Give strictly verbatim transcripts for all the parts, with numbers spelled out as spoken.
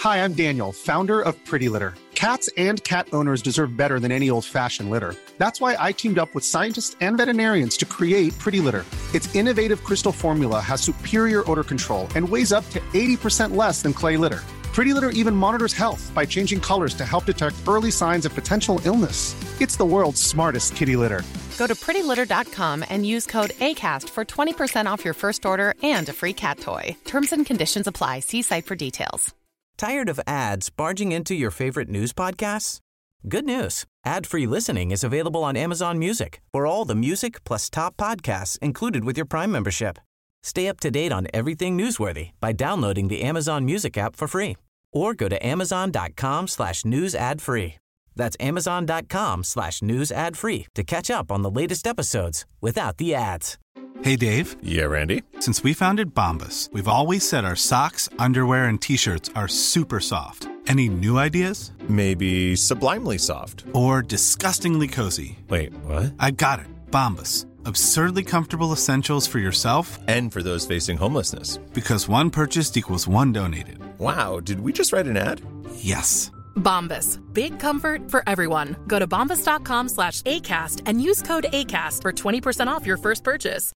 Hi, I'm Daniel, founder of Pretty Litter. Cats and cat owners deserve better than any old-fashioned litter. That's why I teamed up with scientists and veterinarians to create Pretty Litter. Its innovative crystal formula has superior odor control and weighs up to eighty percent less than clay litter. Pretty Litter even monitors health by changing colors to help detect early signs of potential illness. It's the world's smartest kitty litter. Go to pretty litter dot com and use code ACAST for twenty percent off your first order and a free cat toy. Terms and conditions apply. See site for details. Tired of ads barging into your favorite news podcasts? Good news. Ad-free listening is available on Amazon Music for all the music plus top podcasts included with your Prime membership. Stay up to date on everything newsworthy by downloading the Amazon Music app for free or go to amazon.com slash news ad free. That's amazon.com slash news ad free to catch up on the latest episodes without the ads. Hey, Dave. Yeah, Randy. Since we founded Bombas, we've always said our socks, underwear, and T-shirts are super soft. Any new ideas? Maybe sublimely soft. Or disgustingly cozy. Wait, what? I got it. Bombas. Absurdly comfortable essentials for yourself and for those facing homelessness. Because one purchased equals one donated. Wow, did we just write an ad? Yes. Bombas. Big comfort for everyone. Go to bombas.com slash ACAST and use code ACAST for twenty percent off your first purchase.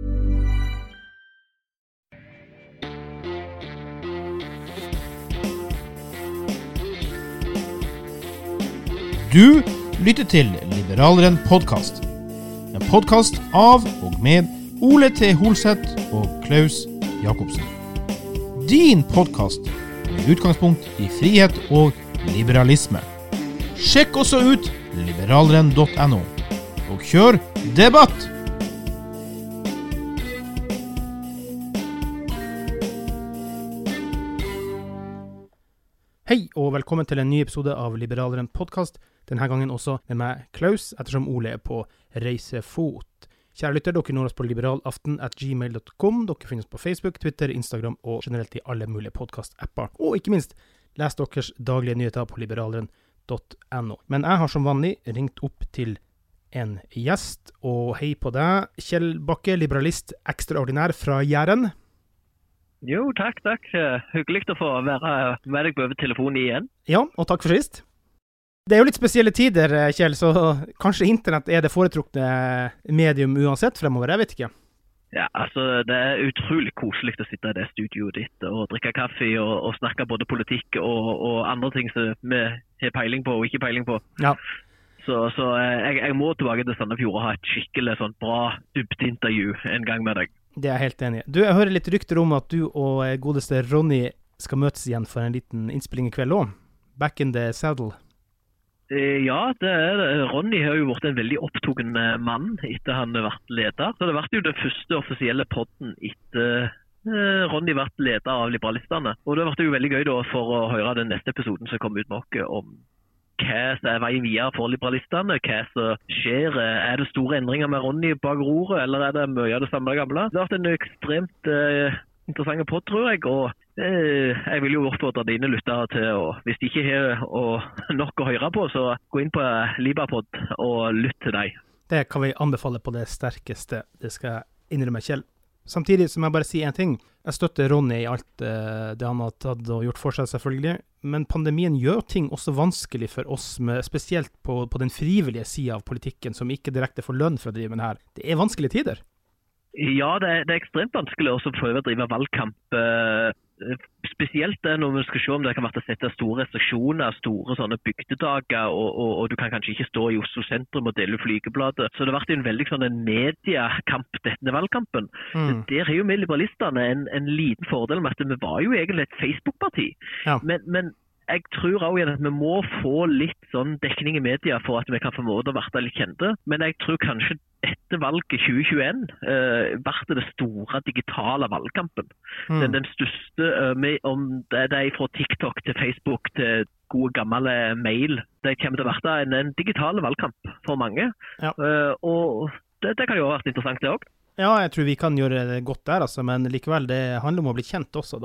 Du lytter til Liberaleren podcast. En podcast av og med Ole T. Holseth og Klaus Jakobsen. Din podcast med utgangspunkt i frihet og liberalisme. Sjekk også ut liberaleren punktum no og kjør debatt! Hei og velkommen til en ny episode av Liberaleren podcast. Denne gangen også med meg, Klaus, ettersom Ole er på reisefot. Kjære lytter, dere når oss på liberalaften at gmail punktum com. Dere finnes på Facebook, Twitter, Instagram og generelt i alle mulige podcast-apper. Og ikke minst, les deres daglige nyheter på liberaleren punktum no. Men jeg har som vanlig ringt opp til en gjest, og hei på deg, Kjell Bakke, liberalist ekstraordinær fra Jæren. Jo, takk, takk. Hyggelig å få være med deg på over telefonen igjen. Ja, og takk for sist. Det er jo litt spesielle tider, Kjell, så kanskje internett er det foretrukne medium uansett fremover, jeg vet ikke. Ja, altså det er utrolig koselig å sitte i det studioet ditt og drikke kaffe og, og snakke både politikk og, og andre ting som vi har peiling på og ikke peiling på. Ja. Så, så jeg, jeg må tilbake til Sandefjord og ha et skikkelig sånn bra dybdeintervju en gang med deg. Det er jeg helt enig i. Du, jeg hører litt rykter om at du og godeste Ronny skal møtes igjen for en liten innspilling i kveld også. Back in the saddle. Ja, det er det. Ronny har jo vært en veldig opptogen mann etter han har vært leder. Så det har vært jo den første offisielle podden etter Ronny har vært leder av Liberalistene. Og det har vært jo veldig gøy da for å høre den neste episoden som kommer ut noe om hva som er veien videre for Liberalistene, hva som skjer. Er det store endringer med Ronny bak roret, eller er det mye av det samme gamle? Det har vært en ekstremt eh, interessant podd, tror jeg, og eh, jeg vil jo oppfordre dine lyttere til å, hvis de ikke har og, nok å høre på, så gå inn på Liberpod og lytt til deg. Det kan vi anbefale på det sterkeste, det skal jeg innrømme, Kjell. Samtidig som jeg bare sier en ting, jeg støtter Ronny i alt uh, det han har tatt og gjort for seg selvfølgelig, men pandemien gjør ting også vanskelig for oss, med, spesielt på, på den frivillige siden av politikken, som ikke direkte får lønn for å drive med det her. Det er vanskelige tider. Ja, det er, det er ekstremt vanskelig også å prøve å drive valgkamp. Uh, spesielt det når vi skal se om det kan være å sette store restriksjoner, store sånne bygdedager, og, og, og du kan kanskje ikke stå i Oslo sentrum og dele flygebladet. Så det har vært en veldig sånn en mediekamp denne valgkampen. Mm. Der er jo med Liberalistene en, en liten fordel med at vi var jo egentlig et Facebook-parti. Ja. Men, men jeg tror også igjen at vi må få litt sånn dekning i media for at vi kan få måte å være litt kjente. Men jeg tror kanskje etter valget tjue tjueen uh, var det det store digitale valgkampen. Mm. Den, den største, uh, med, om det er fra TikTok til Facebook til gode gamle mail, det kommer til å være en, en digitale valgkamp for mange. Ja. Uh, og det, det kan jo ha vært interessant det også. Ja, jeg tror vi kan gjøre det godt der, altså, men likevel, det handler om å bli kjent også da.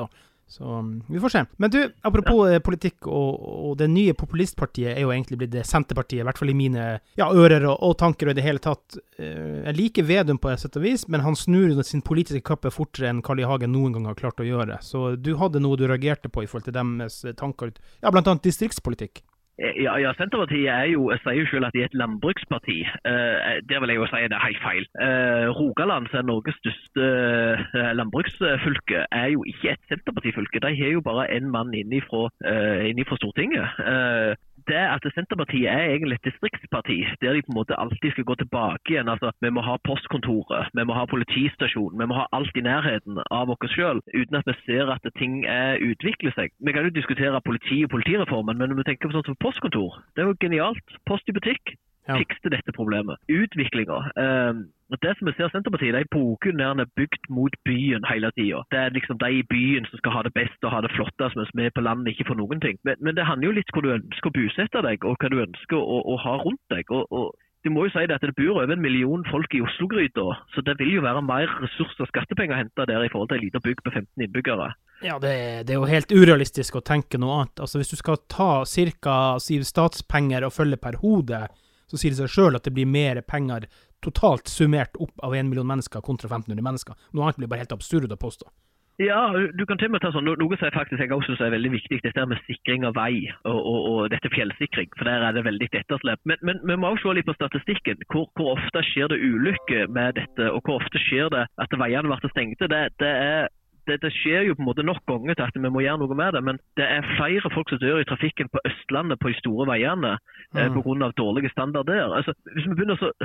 Så um, vi får se. Men du, apropos ja. politikk og, og det nye populistpartiet er jo egentlig blitt det Senterpartiet, i hvert fall i mine ja, ører og, og tanker og i det hele tatt. Jeg liker Vedum på et sett og vis, men han snur sin politiske kappe fortere enn Carl I. Hagen noen gang har klart å gjøre. Så du hadde noe du reagerte på i forhold til deres tanker, ja, blant annet distriktspolitikk. Ja, ja, Senterpartiet er jo, jeg sier jo selv at de er et landbruksparti. Eh, det vil jeg jo si det er helt feil. Eh, Rogaland, som er Norges største eh, landbruksfylke, er jo ikke et Senterpartifylke. De har jo bare en mann innifra, eh, innifra Stortinget. Eh, det at Senterpartiet er egentlig et distriktsparti, der de på en måte alltid skal gå tilbake igjen. Altså, vi må ha postkontoret, vi må ha politistasjon, vi må ha alt i nærheten av oss selv, uten at vi ser at ting er utvikler seg. Vi kan jo diskutere politi og politireformen, men når vi tenker på sånn som postkontor, det er jo genialt. Post i butikk. Ja. Fikste dette problemet. Utviklinger. Um, det som vi ser Senterpartiet, de er bokunærende bygd mot byen hele tiden. Det er liksom de i byen som skal ha det best og ha det flottest, mens vi på landet ikke får noen ting. Men, men det handler jo litt hvor du ønsker å bosette deg, og hva du ønsker å, å ha rundt deg. Og, og du må jo si det at det bor over en million folk i Oslo-gryta, så det vil jo være mer ressurser og skattepenger hentet der i forhold til en liten bygd på femten innbyggere. Ja, det, det er jo helt urealistisk å tenke noe annet. Altså hvis du skal ta cirka syv statspenger og følge per hode, så sier det seg selv at det blir mer penger totalt summert opp av en million mennesker kontra femten hundre mennesker. Noe annet blir bare helt absurd å påstå. Ja, du kan til og med ta sånn, noe som jeg faktisk jeg også synes er veldig viktig, dette med sikring av vei og, og, og dette fjellsikring, for der er det veldig etterslep. Men, men vi må også se litt på statistikken. Hvor, hvor ofte skjer det ulykke med dette, og hvor ofte skjer det at veiene blir stengte? Det, det er Det, det skjer jo på en måte nok ganger til at vi må gjøre noe med det, men det er flere folk som dør i trafikken på Østlandet på de store veiene mm. eh, på grunn av dårlige standarder. Altså, hvis vi begynner å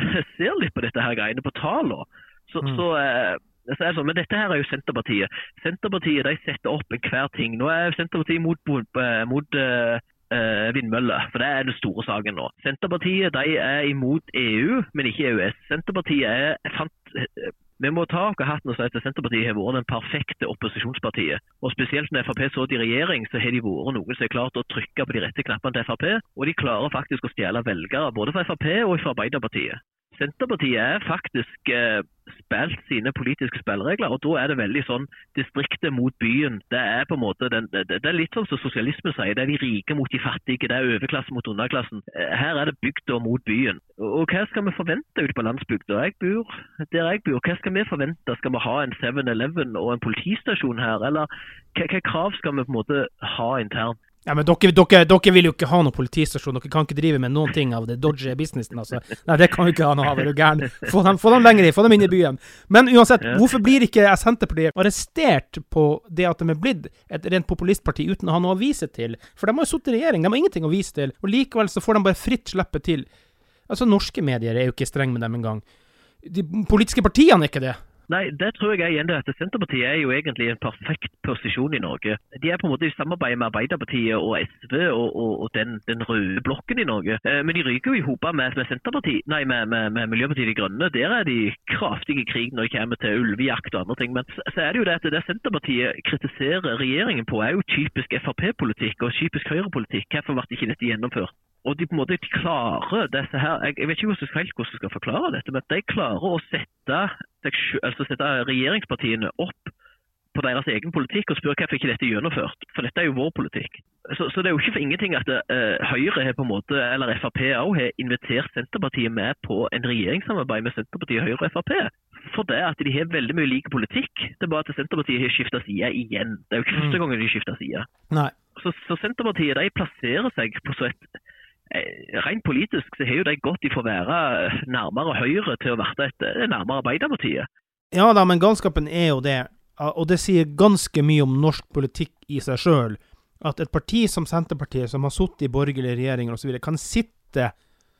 se litt på dette her greiene på taler, så, mm. så, eh, så er det sånn, men dette her er jo Senterpartiet. Senterpartiet, de setter opp en hver ting. Nå er Senterpartiet mot, mot uh, vindmøller, for det er den store saken nå. Senterpartiet, de er imot E U, men ikke E U S. Senterpartiet er fant... Vi må ta oss hatten og si at Senterpartiet har vært den perfekte opposisjonspartiet. Og spesielt når F R P så i regjering, så har de vært noen som er klart å trykke på de rette knappene til F R P, og de klarer faktisk å stjele velgere, både fra F R P og fra Arbeiderpartiet. Senterpartiet er faktisk eh, spilt sine politiske spilleregler, og da er det veldig sånn distriktet mot byen. Det er på en måte, den, det, det er litt sånn som sosialisme sier, det er de rike mot de fattige, det er overklassen mot underklassen. Her er det bygda mot byen. Og hva skal vi forvente ute på landsbygda? Jeg bor der jeg bor. Hva skal vi forvente? Skal vi ha en seven eleven og en politistasjon her? Eller hva, hva krav skal vi på en måte ha internt? Ja, men dere, dere, dere vil jo ikke ha noen politistasjon, dere kan ikke drive med noen ting av det dodgy businessen, altså. Nei, det kan jo ikke ha noe av, er du gæren. Få dem, få dem lenger i, få dem inn i byen. Men uansett, ja. Hvorfor blir ikke Senterpartiet arrestert på det at de er blitt et rent populistparti uten å ha noe å vise til? For de har jo suttet i regjering, de har ingenting å vise til, og likevel så får de bare fritt slippe til. Altså, norske medier er jo ikke streng med dem engang. De politiske partiene er ikke det. Nei, det tror jeg er igjen det at Senterpartiet er jo egentlig en perfekt posisjon i Norge. De er på en måte i samarbeid med Arbeiderpartiet og S V og, og, og den, den røde blokken i Norge. Eh, men de ryker jo i hopa med, med Senterpartiet, nei, med, med, med Miljøpartiet De Grønne. Der er de kraftige i krig når det kommer til ulvejakt og andre ting. Men så, så er det jo det at det Senterpartiet kritiserer regjeringen på er jo typisk F R P-politikk og typisk Høyre-politikk. Hvorfor ble ikke dette gjennomført? Og de på en måte klarer disse her, jeg, jeg vet ikke hvordan jeg, hvordan jeg skal forklare dette, men de klarer å sette, altså sette regjeringspartiene opp på deres egen politikk og spørre hvorfor ikke dette er gjennomført. For dette er jo vår politikk. Så, så det er jo ikke for ingenting at uh, Høyre har på en måte, eller F R P også har invitert Senterpartiet med på en regjeringssamarbeid med Senterpartiet, Høyre og F R P. For det at de har veldig mye like politikk. Det er bare at Senterpartiet har skiftet side igjen. Det er jo ikke første gangen de skifter side. Nei. Så, så Senterpartiet, de plasserer seg på så et rent politisk så har jo de gått i for å være nærmere Høyre til å være et nærmere Arbeiderpartiet. Ja da, men galskapen er jo det, og det sier ganske mye om norsk politikk i seg selv, at et parti som Senterpartiet, som har suttet i borgerlige regjeringer og så videre, kan sitte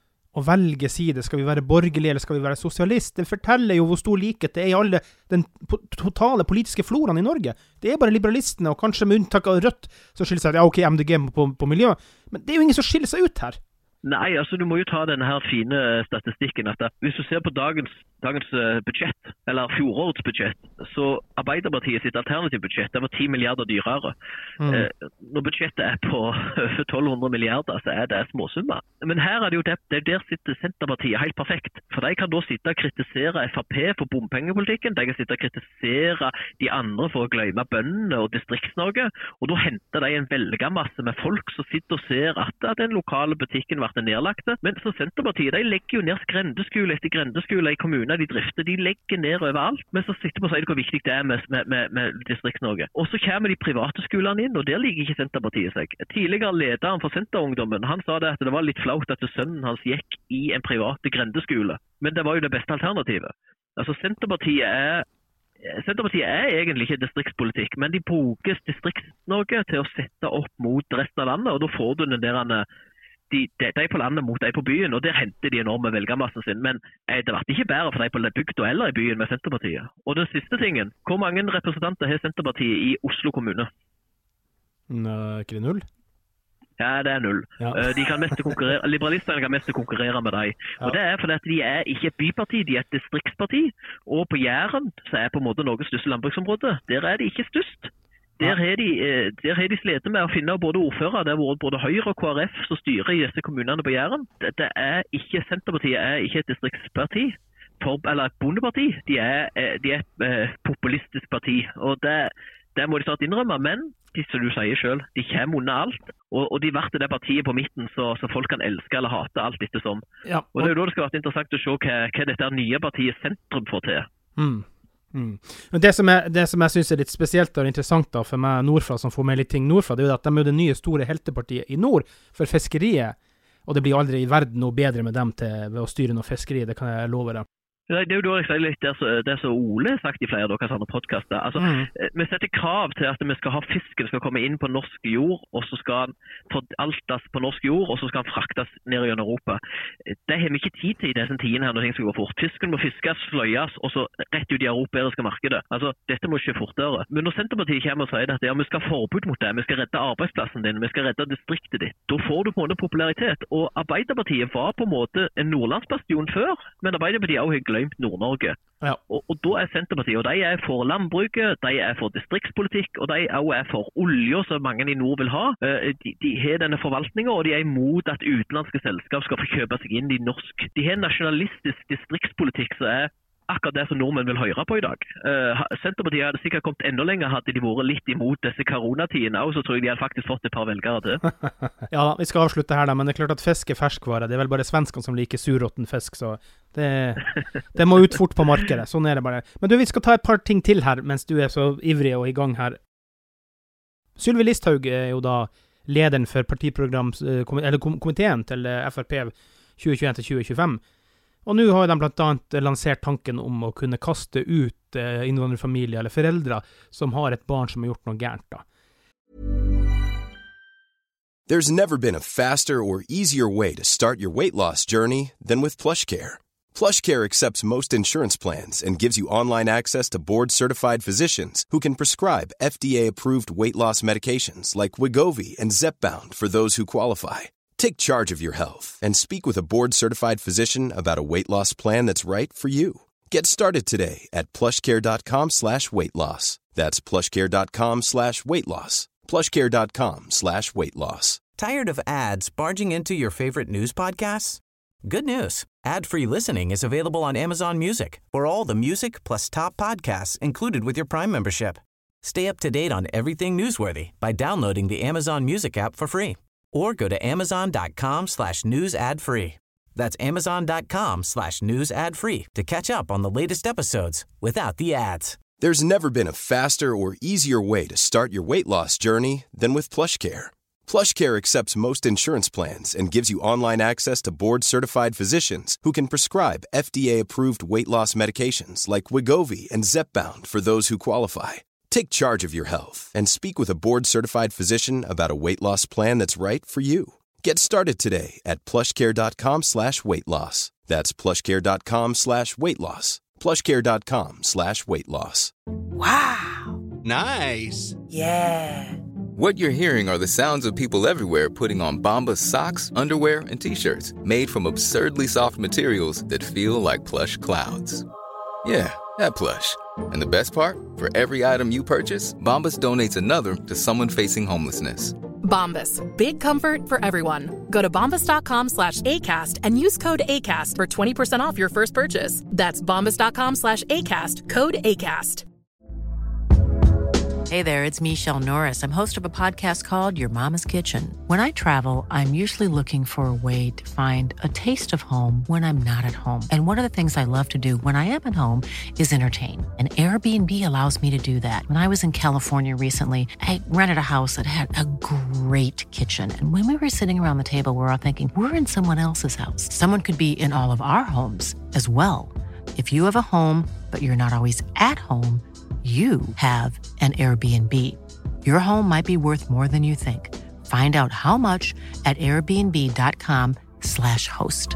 og velge side. Skal vi være borgerlige eller skal vi være sosialist? Det forteller jo hvor stor likhet det er i alle den totale politiske floraen i Norge. Det er bare liberalistene, og kanskje med unntak av Rødt, så skiller seg at ja, ok, M D G på, på miljø. Men det er jo ingen som skiller seg ut her. Nei, altså du må jo ta denne her fine statistikken at da, hvis du ser på dagens dagens uh, budsjett, eller fjorårets budsjett, så Arbeiderpartiet sitt alternative budsjett, det var ti milliarder dyrere. Mm. Uh, når budsjettet er på over tolv hundre milliarder, så er det småsummer. Men her er det jo det, det der sitter Senterpartiet helt perfekt. For de kan da sitte og kritisere F R P for bompengepolitikken, de kan sitte og kritisere de andre for å glemme bøndene og Distrikts-Norge, og da henter de en velgermasse med folk som sitter og ser at, at den lokale butikken ble nedlagt. Men så Senterpartiet, de legger jo ned grendeskole etter grendeskole i kommuner de drifter, de legger ned overalt, men så sitter på å si hvor viktig det er med, med, med, med Distrikts-Norge. Og så kommer de private skolene inn, og der ligger ikke Senterpartiet seg. Tidligere lederen for Senterungdommen, han sa det at det var litt flaut at sønnen hans gikk i en private grendeskole, men det var jo det beste alternativet. Altså Senterpartiet er Senterpartiet er egentlig ikke distriktspolitikk, men de bruker Distrikts-Norge til å sette opp mot resten av landet, og da får du den der De, de, de på landet mot de på byen, og der henter de enorme velgermassen sin. Men eh, det ble ikke bedre for de på bygda eller i byen med Senterpartiet. Og den siste tingen, hvor mange representanter har Senterpartiet i Oslo kommune? Nå, ikke det null? Ja, det er null. Ja. De kan mest konkurrere, liberalistene kan mest konkurrere med dem. Ja. Og det er fordi at de er ikke et byparti, de er et distriktsparti. Og på Jæren, så er på en måte Norges største landbruksområde, der er de ikke størst. Der har de, der har de slitt med å finne både ordfører, det er både Høyre og K R F som styrer i disse kommunene på Jæren. Det, det er ikke, Senterpartiet er ikke et distriktsparti, for, eller et bondeparti. De er, de er et eh, populistisk parti, og det, det må de snart innrømme, men de, som du sier selv, de kommer under alt, og, og de vært det partiet på midten, så, så folk kan elske eller hate alt etter som. Ja, og, og det er jo da det skal være interessant å se hva, hva dette nye partiet Sentrum får til. Mm. Mm. Men det som, er, det som jeg synes er litt spesielt og interessant da, for meg nordfra som får med litt ting nordfra, det er jo at de er jo det nye store heltepartiet i nord for fiskeriet, og det blir aldri i verden noe bedre med dem til, ved å styre noe fiskeri, det kan jeg love dem. Det er jo da jeg sier litt det som, det som Ole har sagt i flere av deres andre podcaster. Altså, mm. Vi setter krav til at vi skal ha fisken skal komme inn på norsk jord, og så skal han foraltes på norsk jord, og så skal han fraktes ned i Europa. Det har vi ikke tid til i disse tidene her når ting skal gå fort. Fisken må fiskes, fløyes, og så rett ut i europeiske markedet. Altså, dette må ikke fortere. Men når Senterpartiet kommer og sier at ja, vi skal ha forbud mot det, vi skal redde arbeidsplassen din, vi skal redde distriktet ditt, da får du på en måte popularitet. Og Arbeiderpartiet var på en måte en nordlandsbastion før, men Arbeiderpartiet også har glemt Nord-Norge. Ja. Og, og da er Senterpartiet, og de er for landbruket, de er for distriktspolitikk, og de også er for olje som mange i nord vil ha. De, de har denne forvaltningen, og de er imot at utenlandske selskap skal få kjøpe seg inn i norsk. De har en nasjonalistisk distriktspolitikk som er akkurat det som nordmenn vil høre på i dag. Uh, Senterpartiet hadde sikkert kommet enda lenger hadde de vært litt imot disse koronatidene, og så tror jeg de hadde faktisk fått et par velgere til. Ja da, vi skal avslutte her da, men det er klart at fisk er ferskvare. Det er vel bare svenskene som liker surrotten fisk, så det, det må ut fort på markedet. Sånn er det bare. Men du, vi skal ta et par ting til her, mens du er så ivrig og i gang her. Sylvi Listhaug er jo da lederen for partiprograms, eller komiteen til F R P tjue tjueen til tjue tjuefem. Og nå har de blant annet lansert tanken om å kunne kaste ut eh, innvandrerfamilier eller foreldre som har et barn som har gjort noe gærent da. There's never been a faster or easier way to start your weight loss journey than with PlushCare. PlushCare accepts most insurance plans and gives you online access to board-certified physicians who can prescribe F D A-approved weight loss medications like Wegovy and Zepbound for those who qualify. Take charge of your health and speak with a board-certified physician about a weight loss plan that's right for you. Get started today at plushcare.com slash weight loss. That's plushcare.com slash weight loss. plushcare.com slash weight loss. Tired of ads barging into your favorite news podcasts? Good news. Ad-free listening is available on Amazon Music for all the music plus top podcasts included with your Prime membership. Stay up to date on everything newsworthy by downloading the Amazon Music app for free. Or go to amazon.com slash news ad free. That's amazon.com slash news ad free to catch up on the latest episodes without the ads. There's never been a faster or easier way to start your weight loss journey than with PlushCare. PlushCare accepts most insurance plans and gives you online access to board-certified physicians who can prescribe F D A-approved weight loss medications like Wegovy and Zepbound for those who qualify. Take charge of your health and speak with a board-certified physician about a weight loss plan that's right for you. Get started today at plushcare.com slash weight loss. That's plushcare.com slash weight loss. plushcare.com slash weight loss. Wow. Nice. Yeah. What you're hearing are the sounds of people everywhere putting on Bombas socks, underwear, and T-shirts made from absurdly soft materials that feel like plush clouds. Yeah, that plush. And the best part? For every item you purchase, Bombas donates another to someone facing homelessness. Bombas. Big comfort for everyone. Go to bombas.com slash ACAST and use code ACAST for twenty percent off your first purchase. That's bombas.com slash ACAST. Code ACAST. Hey there, it's Michelle Norris. I'm host of a podcast called Your Mama's Kitchen. When I travel, I'm usually looking for a way to find a taste of home when I'm not at home. And one of the things I love to do when I am at home is entertain. And Airbnb allows me to do that. When I was in California recently, I rented a house that had a great kitchen. And when we were sitting around the table, we were all thinking, we're in someone else's house. Someone could be in all of our homes as well. If you have a home, but you're not always at home, you have an Airbnb. Your home might be worth more than you think. Find out how much at airbnb.com slash host.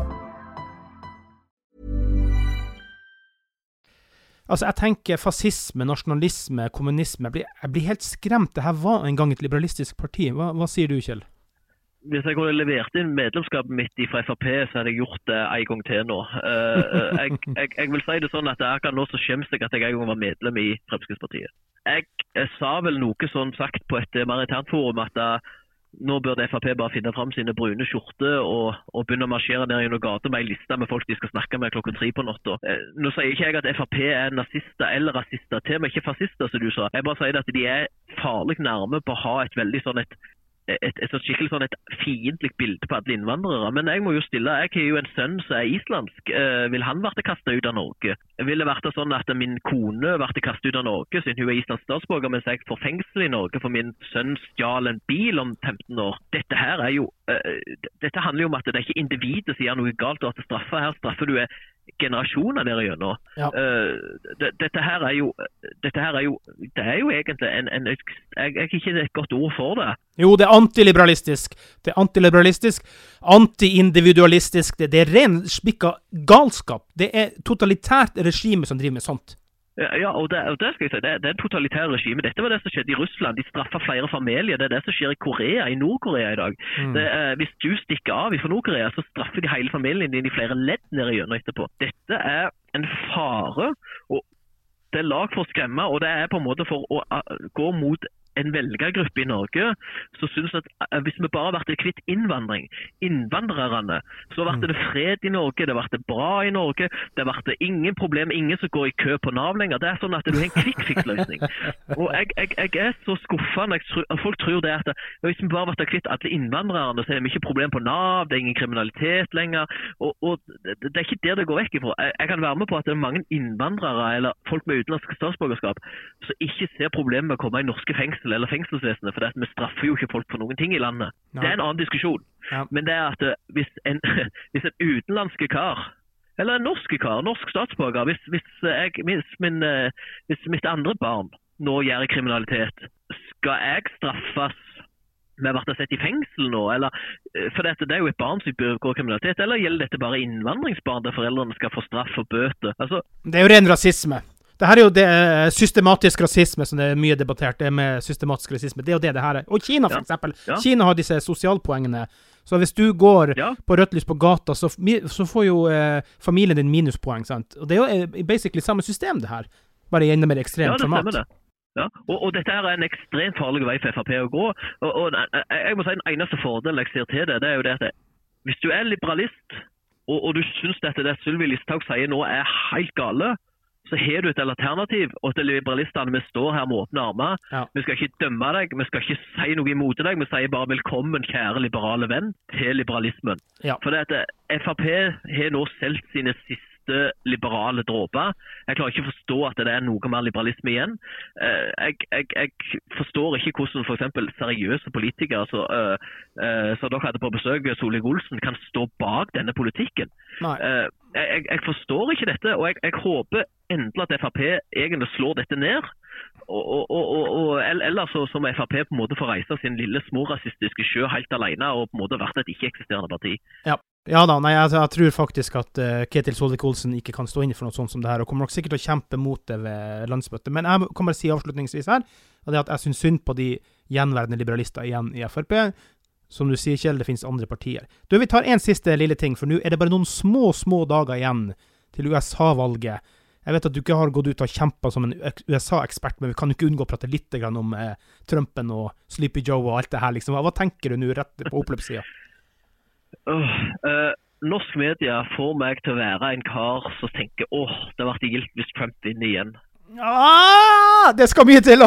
Altså, jeg tenker fascisme, nasjonalisme, kommunisme, jeg blir, jeg blir helt skremt. Dette var en gang et liberalistisk parti. Hva, hva sier du, Kjell? Hvis jeg kunne levert inn medlemskapet mitt fra F R P, så hadde jeg gjort det en gang til nå. Uh, jeg, jeg, jeg vil si det sånn at jeg kan nå så skjemmes jeg at jeg en gang var medlem i Fremskrittspartiet. Jeg, jeg sa vel noe sånn sagt på et maritært forum at uh, nå burde F R P bare finne frem sine brune skjorte og, og begynne å marsjere ned i noen gater med en liste med folk de skal snakke med klokka tre på natta. Uh, nå sier ikke jeg at F R P er nazister eller rasister, til meg ikke fascister som du sa. Jeg bare sier at de er farlig nærme på å ha et veldig sånn et Et, et, et skikkelig sånn et fiendtlig bilde på alle innvandrere. Men jeg må jo stille, jeg har jo en sønn som er islandsk. Eh, vil han vært kastet ut av Norge? Vil det vært sånn at min kone vært kastet ut av Norge siden hun er islandsk statsborger, mens jeg får fengsel i Norge for min sønn stjal en bil om femten år? Dette her er jo, eh, dette handler jo om at det er ikke individet som gjør noe galt, og at det straffer her, straffer du er generasjoner der igjennom. Ja. Uh, det, dette her er jo, dette her er jo, det er jo egentlig en, en jeg, jeg er ikke et godt ord for det. Jo, det er antiliberalistisk. Det er antiliberalistisk, anti-individualistisk, det, det er ren spikka galskap. Det er totalitært regime som driver med sånt. Ja, ja og, det, og det skal jeg si, det, det er en totalitær regime. Dette var det som skjedde i Russland. De straffer flere familier. Det er det som skjer i Korea, i Nord-Korea i dag. Mm. Det, eh, hvis du stikker av fra Nord-Korea, så straffer de hele familien din i flere ledd nede gjennom etterpå. Dette er en fare, og det er lag for å skremme, og det er på en måte for å uh, gå mot en velgergruppe i Norge, så synes at uh, hvis vi bare vært kvitt innvandring, innvandrerne, så vært det fred i Norge, det vært det bra i Norge, det vært det ingen problem, ingen som går i kø på Nav lenger. Det er sånn at du har en kvikkfiksløsning. Og jeg, jeg, jeg er så skuffende, jeg, folk tror det at det, hvis vi bare vært kvitt alle innvandrerne, så er det mye problem på Nav, det er ingen kriminalitet lenger, og, og det, det er ikke der det går vekk ifra. Jeg, jeg kan være med på at det er mange innvandrere, eller folk med utenlandsk statsborgerskap, som ikke ser problemet med å komme i norske fengsel eller fengselsvesenet, for det, vi straffer jo ikke folk for noen ting i landet. Nei. Det er en annen diskusjon. Ja. Men det er at hvis en, hvis en utenlandske kar, eller en norske kar, norsk statsborger, hvis, hvis, jeg, hvis, min, hvis mitt andre barn nå gjør kriminalitet, skal jeg straffes med å bli sett i fengsel nå? Eller, for dette, det er jo et barn som begår kriminalitet, eller gjelder dette bare innvandringsbarn der foreldrene skal få straff og bøte? Altså, det er jo ren rasisme. Det her er jo det, systematisk rasisme som det er mye debattert, det med systematisk rasisme. Det er jo det det her er. Og Kina for ja. eksempel. Ja. Kina har disse sosialpoengene. Så hvis du går ja. på rødt lys på gata, så, så får jo eh, familien din minuspoeng, sant? Og det er jo eh, basically samme system det her. Bare i enda mer ekstremt format. Ja, det stemmer det. Ja, og, og dette her er en ekstremt farlig vei for F R P å gå. Og, og jeg må si den eneste fordelen jeg ser til det, det er jo det at det, hvis du er liberalist, og, og du synes dette det Sylvi Listhaug sier nå er helt gale, så har du et alternativ, og til liberalistene, vi står her med åpne armer, ja. Vi skal ikke dømme deg, vi skal ikke si noe imot deg, vi sier bare velkommen, kjære liberale venn, til liberalismen. Ja. For det at F R P har nå selv sine siste liberale dråper. Jeg klarer ikke å forstå at det er noe mer liberalisme igjen. Jeg, jeg, jeg forstår ikke hvordan for eksempel seriøse politikere, så, uh, uh, så dere hadde på besøk Solvik-Olsen, kan stå bak denne politikken. Uh, jeg, jeg forstår ikke dette, og jeg, jeg håper endelig at F R P egentlig slår dette ned, og, og, og, og eller så som F R P på en måte får reise sin lille smårasistiske sjø helt alene, og på en måte vært et ikke-eksisterende parti. Ja. Ja da, nei, jeg, jeg tror faktisk at uh, Ketil Solvik-Olsen ikke kan stå inne for noe sånt som det her, og kommer nok sikkert til å kjempe mot det ved landsmøtet. Men jeg kan bare si avslutningsvis her, at, det at jeg synes synd på de gjenværende liberalister igjen i F R P. Som du sier, Kjell, det finnes andre partier. Du, vi tar en siste lille ting, for nå er det bare noen små, små dager igjen til U S A-valget. Jeg vet at du ikke har gått ut og kjempet som en U S A-ekspert, men vi kan jo ikke unngå å prate litt grann om eh, Trumpen og Sleepy Joe og alt det her. Liksom. Hva tenker du nå rett på oppløpssiden? Uh, uh, norsk media får meg til å være en kar som tenker, åh, oh, det har vært gildt hvis Trump vinner igjen. Ah, det skal mye til, da!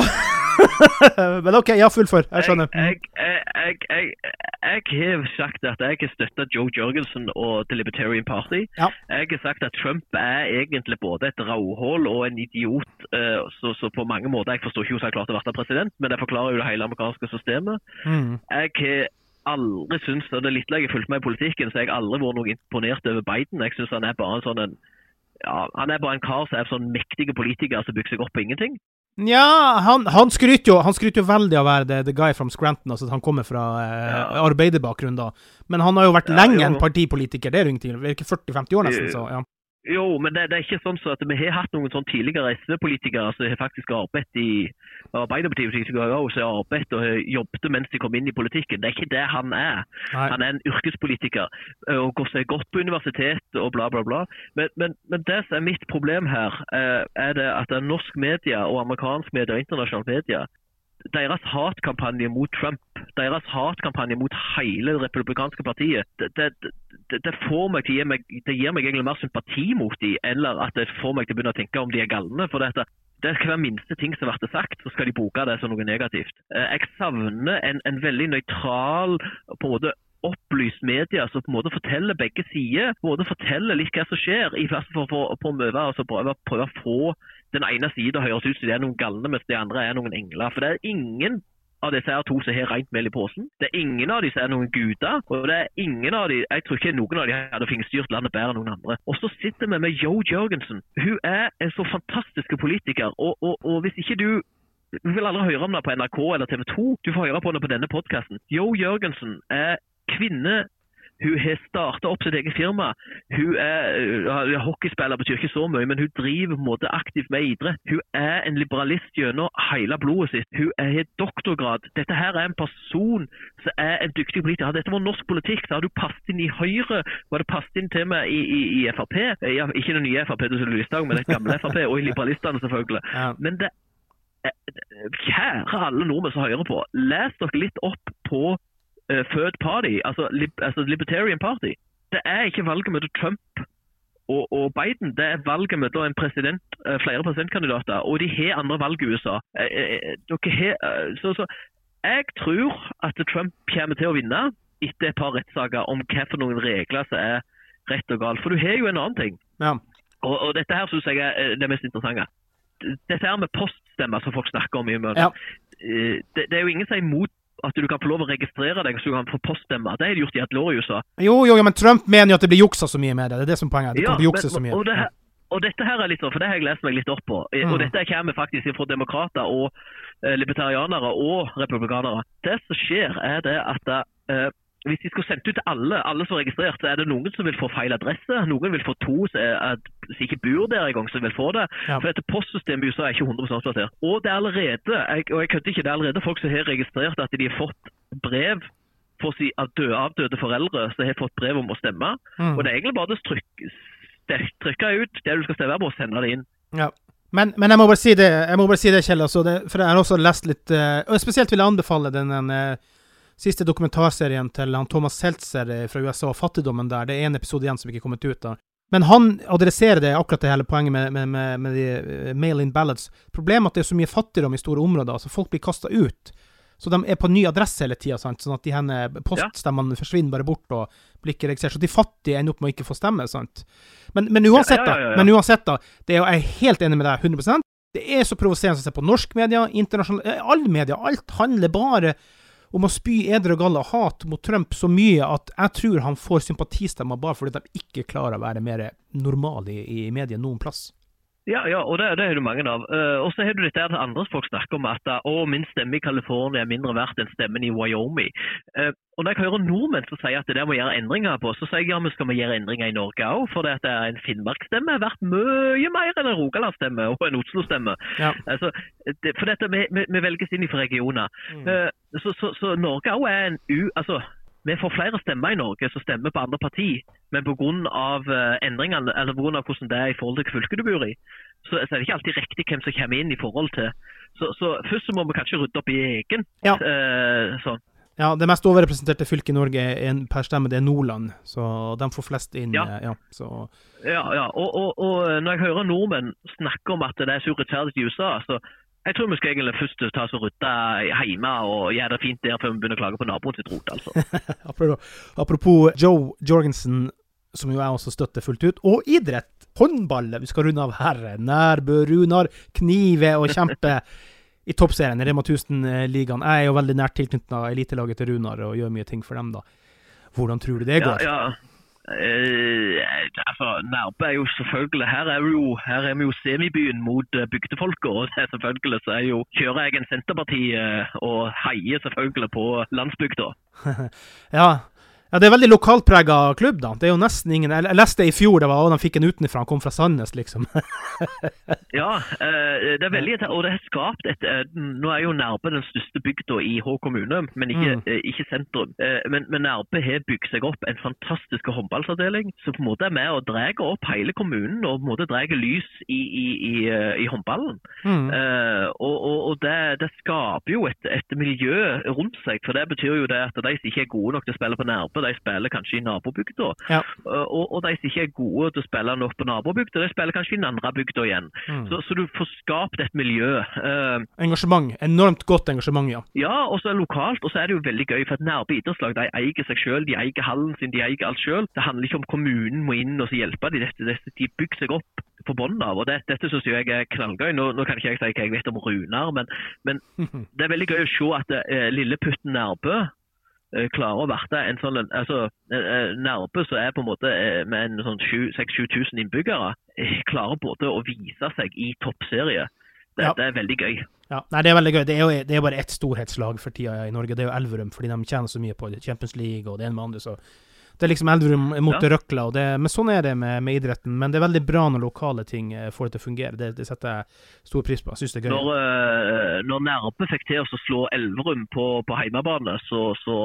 Men ok, ja, full for, jeg skjønner. Jeg, jeg, jeg, jeg, jeg, jeg har sagt at jeg har støttet Joe Jorgensen og The Libertarian Party. Ja. Jeg har sagt at Trump er egentlig både et rauhål og en idiot, uh, så, så på mange måter, jeg forstår ikke hvordan han klarte å være president, men det forklarer jo det hele amerikanske systemet. Mm. Jeg har aldri synes, og det er litt jeg har fulgt med i politikken, så jeg har aldri vært noe imponert over Biden. Jeg synes han er bare en sånn en, ja, han er bare en kar som er sånn mektige politiker som bygger seg opp på ingenting. Ja, han, han skryter jo, han skryter jo veldig av å være the, the guy from Scranton, altså at han kommer fra eh, ja. arbeiderbakgrunn da. Men han har jo vært ja, lenge jo. en partipolitiker, det er jo ingenting, det er ikke førti femti år nesten, så ja. Jo, men det, det er ikke sånn så at vi har hatt noen sånn tidligere S V-politikere som har faktisk arbeidet i arbeiderpartipolitikere som har arbeidet og har jobbet mens de kom inn i politikken. Det er ikke det han er. Nei. Han er en yrkespolitiker og går seg godt på universitet og bla bla bla. Men, men, men det som er mitt problem her er det at norsk media og amerikansk media og internasjonal media, deres hatkampanje mot Trump, deres hatkampanje mot hele det republikanske partiet, det, det, det, det får meg til å gi meg, det gir meg egentlig mer sympati mot de, eller at det får meg til å begynne å tenke om de er galne, for dette, det skal være minste ting som har vært sagt, så skal de bruke det som noe negativt. Jeg savner en, en veldig nøytral, på en måte opplyst media, som på en måte forteller begge sider, på en måte forteller litt hva som skjer, i plass for, for, for å møte, og så prøve, prøve å få den ene siden høres ut som det er noen galne, mens de andre er noen engler. For det er ingen av disse her to som har rent mel i posen. Det er ingen av de som er noen guder, og det er ingen av de, jeg tror ikke noen av de hadde finstyrt landet bedre enn noen andre. Og så sitter vi med Joe Jorgensen. Hun er en så fantastisk politiker, og, og, og hvis ikke du du vil aldri høre om det på N R K eller T V to, du får høre på det på denne podcasten. Joe Jorgensen er kvinne. Hun har startet opp sitt eget firma. Hun er uh, hockeyspiller, betyr ikke så mye, men hun driver på en måte aktivt med idrett. Hun er en liberalist gjennom hele blodet sitt. Hun er et doktorgrad. Dette her er en person som er en dyktig politiker. Dette var norsk politikk, så har du passet inn i Høyre, var det passet inn til meg i, i, i F R P. Ja, ikke den nye F R P, det er Lysthaug, men det gamle F R P, og i liberalistene selvfølgelig. Ja. Men det kjære alle nordmenn som hører på, les dere litt opp på Uh, third party, altså, lib, altså Libertarian Party. Det er ikke valget mellom Trump og, og Biden, det er valget mellom en president, uh, flere presidentkandidater, og de har andre valg i U S A. Uh, uh, dere har, uh, så, så, jeg tror at Trump kommer til å vinne etter et par rettssaker om hva for noen regler som er rett og galt. For du har jo en annen ting. Ja. Og, og dette her synes jeg er det mest interessante. Dette her med poststemmer som folk snakker om i møter. Ja. Uh, det, det er jo ingen som er imot at du kan få lov å registrere deg så du kan få poststemmer. Det har de gjort i et år i U S A. Jo, jo, men Trump mener jo at det blir juksa så mye med det. Det er det som er poenget. Det kan bli juksa så mye. Og, det her, og dette her er litt sånn, for det har jeg lest meg litt opp på. Mm. Og dette kommer faktisk fra demokrater og eh, libertarianere og republikanere. Det som skjer er det at eh, hvis de skal sende ut til alle, alle som er registrert, så er det noen som vil få feil adresse, noen vil få to som ikke bor der i gang som vil få det, ja. For dette postsystemet i U S A er ikke hundre prosent oppdatert. Og det er allerede, jeg, og jeg kødder ikke, det er allerede folk som har registrert at de har fått brev for å si at døde, avdøde foreldre som har fått brev om å stemme, mm. og det er egentlig bare å trykke, trykke ut det du skal stemme på og sende det inn. Ja. Men, men jeg må bare si det, jeg må bare si det, Kjell, altså det, for jeg har også lest litt, og spesielt vil jeg anbefale den, den siste dokumentarserien til han Thomas Seltzer fra U S A, fattigdommen der. Det er en episode igjen som ikke er kommet ut da. Men han adresserer det, akkurat det hele poenget med, med, med, med de mail-in ballots. Problemet er at det er så mye fattigdom i store områder, så folk blir kastet ut. Så de er på ny adresse hele tiden, sant? Sånn at de henne poststemmene forsvinner bare bort og blir ikke registrert. Så de fattige ender opp med å ikke få stemme, sant? Men, men uansett da, ja, ja, ja, ja. men uansett da, det er jo, jeg er helt enig med deg, hundre prosent. Det er så provoserende å se på norsk media, internasjonal, alle media, alt handler bare om å spy eder og galle hat mot Trump så mye at jeg tror han får sympatistemmer bare fordi de ikke klarer å være mer normal i, i media noen plass. Ja, ja, og det, det er det mange av. Uh, og så har du dette at andre folk snakker om at å, min stemme i California er mindre verdt enn stemmen i Wyoming. Uh, og når jeg hører nordmenn som sier at det der må gjøre endringer på, så sier jeg ja, men skal vi gjøre endringer i Norge også, for det at det er en Finnmark-stemme er verdt mye mer enn en Rogaland-stemme og en Oslo-stemme. Ja. Altså, det, for dette, vi, vi, vi velges inn i for regioner. Mm. Uh, så, så, så Norge også er en u... Altså, vi får flere stemmer i Norge som stemmer på andre parti, men på grunn av endringene, eller på grunn av hvordan det er i forhold til fylket du bor i, så er det ikke alltid riktig hvem som kommer inn i forhold til. Så, så først så må vi kanskje rydde opp i egen. Ja. Eh, sånn. Ja, det mest overrepresenterte fylket i Norge er per stemme, det er Nordland, så de får flest inn. Ja, ja, så. ja, ja. Og, og, og når jeg hører nordmenn snakke om at det er så urettferdig i U S A, så jeg tror vi skal egentlig først ta oss og rydde hjemme og gjøre det fint der før vi begynner å klage på naboen sitt rot, altså. Apropos Joe Jorgensen, som jo jeg også støtter fullt ut, og idrett, håndball, vi skal runde av herre, Nærbø, Runar, knive og kjempe i toppserien, i Rema tusen-ligaen. Jeg er jo veldig nært tilknyttet elitelaget til Runar og gjør mye ting for dem da. Hvordan tror du det går? Ja, ja. Uh, altså, Nærbø er jo selvfølgelig, her er vi jo, her er vi jo semibyen mot uh, bygdefolket, og det er selvfølgelig så er jo, kjører jeg en Senterparti uh, og heier selvfølgelig på landsbygda. Ja, ja, det er veldig lokalpreget klubb da, det er jo nesten ingen, jeg leste i fjor, det var, og de fikk en utenfra, han kom fra Sandnes liksom. Ja, uh, det er veldig, og det har skapt et, uh, nå er jo Nærbø den største bygda i Hå kommune, men ikke, mm. uh, ikke sentrum, uh, men, men Nærbø har bygd seg opp en fantastisk håndballsavdeling, som på en måte er med å drege opp hele kommunen, og på en måte drege lys i, i, i, uh, i håndballen. Mm. Uh, og og, og det, det skaper jo et, et miljø rundt seg, for det betyr jo det at de som ikke er gode nok til å spille på Nærbø, de spiller kanskje i nabobygda, ja. og, og de som ikke er gode til å spille nok på nabobygda, de spiller kanskje i den andre bygda igjen. Mm. Så, så du får skapt et miljø. Uh, engasjement, enormt godt engasjement, ja. Ja, og så er det lokalt, og så er det jo veldig gøy, for at Nærbø idrettslag, de eier seg selv, de eier hallen sin, de eier alt selv. Det handler ikke om kommunen må inn og hjelpe de, dette, dette, de bygger seg opp på bånd av, og det, dette synes jeg er knallgøy. Nå, nå kan ikke jeg si hva jeg vet om Runar, men, men det er veldig gøy å se at uh, Lilleputten Nærbø klarer å være en sånn, altså Nærbø så er på en måte med en sånn seks til sju tusen innbyggere, klarer både å vise seg i toppserie. Det, ja. Det er veldig gøy. Ja, nei, det er veldig gøy. Det er jo, det er bare ett storhetslag for tida i Norge, det er jo Elverum, fordi de tjener så mye på Champions League og det ene med andre, så det er liksom Elverum mot ja. Røkla, og det, men sånn er det med, med idretten, men det er veldig bra når lokale ting får det til å fungere, det, det setter jeg stor pris på, jeg synes det er gøy. Når, uh, når Nærbø fikk til å slå Elverum på, på heimebane, så, så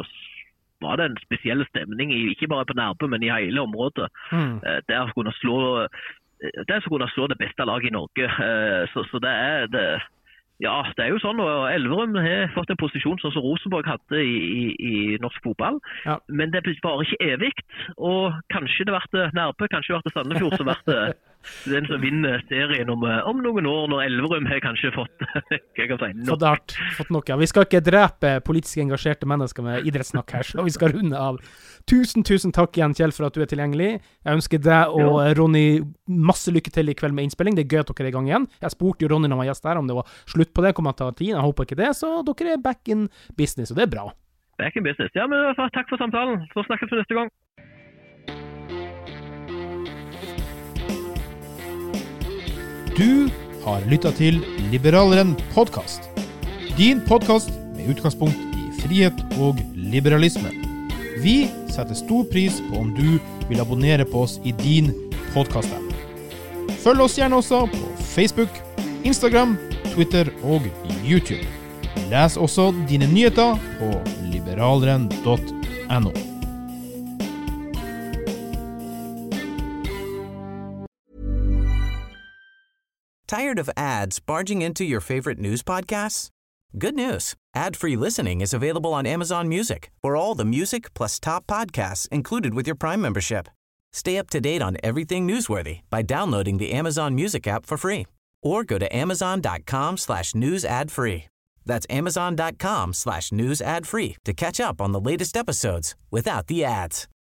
var det en spesiell stemning, i, ikke bare på Nærbø, men i hele området. Mm. Uh, der kunne slå, der kunne slå det beste laget i Norge, uh, så, så det er det. Ja, det er jo sånn, og Elverum har fått en posisjon sånn som Rosenborg hadde i, i, i norsk fotball, ja. Men det var ikke evigt, og kanskje det ble Nærbø, kanskje det ble Sandefjord som ble den som vinner serien om, om noen år, når Elverum har kanskje fått jeg kan si, nok. Fått hardt, fått nok, ja. Vi skal ikke drepe politisk engasjerte mennesker med idrettssnakk her, så vi skal runde av. Tusen, tusen takk igjen, Kjell, for at du er tilgjengelig. Jeg ønsker deg og ja. Ronny masse lykke til i kveld med innspilling. Det er gøy at dere er i gang igjen. Jeg spurte jo Ronny når han var gjest her, om det var slutt på det, kommer til å ta tid. Jeg håper ikke det, så dere er back in business, og det er bra. Back in business, ja, men takk for samtalen. Så snakkes vi neste gang. Du har lyttet til Liberaleren podcast. Din podcast med utgangspunkt i frihet og liberalisme. Vi setter stor pris på om du vil abonnere på oss i din podcast-app. Følg oss gjerne også på Facebook, Instagram, Twitter og YouTube. Les også dine nyheter på liberaleren punktum no. Tired of ads barging into your favorite news podcasts? Good news. Ad-free listening is available on Amazon Music for all the music plus top podcasts included with your Prime membership. Stay up to date on everything newsworthy by downloading the Amazon Music app for free or go to amazon.com slash news ad free. That's amazon.com slash news ad free to catch up on the latest episodes without the ads.